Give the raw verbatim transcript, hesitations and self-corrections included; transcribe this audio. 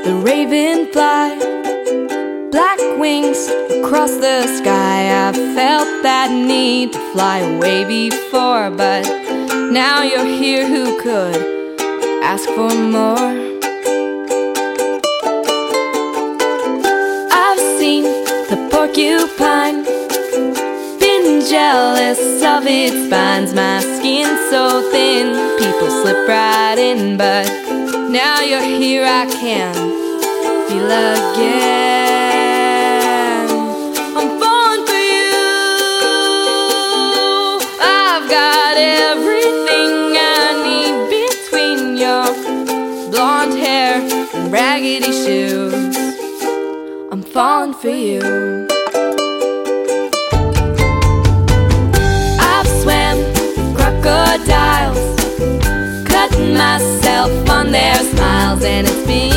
the raven fly, black wings across the sky. I felt that need to fly away before, but now you're here. Who could ask for more? I've seen the porcupine, been jealous of its spines. My skin's so thin, people slip right in, but now you're here, I can feel again. I'm falling for you. I've got everything I need between your blonde hair and raggedy shoes. I'm falling for you. I've swam crocodiles, cutting myself on their smiles, and it's been